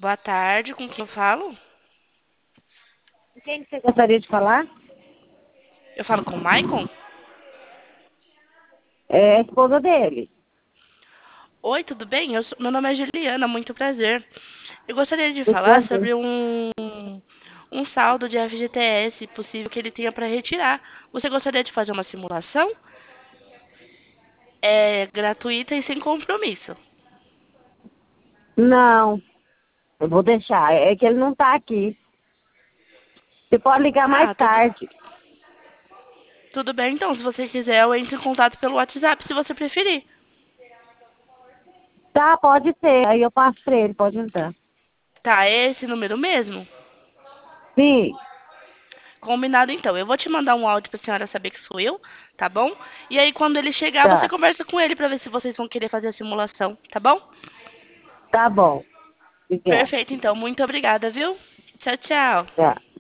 Boa tarde, com quem eu falo? Com quem que você gostaria de falar? Eu falo com o Maicon? É a esposa dele. Oi, tudo bem? Meu nome é Juliana, muito prazer. Eu gostaria de Muito falar prazer. sobre um saldo de FGTS possível que ele tenha para retirar. Você gostaria de fazer uma simulação? É gratuita e sem compromisso. Não, eu vou deixar. É que ele não está aqui. Você pode ligar mais Ah, tarde. tudo bem então. Se você quiser, eu entro em contato pelo WhatsApp, se você preferir. Tá, pode ser. Aí eu passo para ele, pode entrar. Tá, é esse número mesmo? Sim, Combinado então. Eu vou te mandar um áudio pra senhora saber que sou eu, tá bom? E aí quando ele chegar, você tá. conversa com ele pra ver se vocês vão querer fazer a simulação, tá bom? Tá bom. Obrigada. Perfeito então. Muito obrigada, viu? Tchau, tchau. Tá.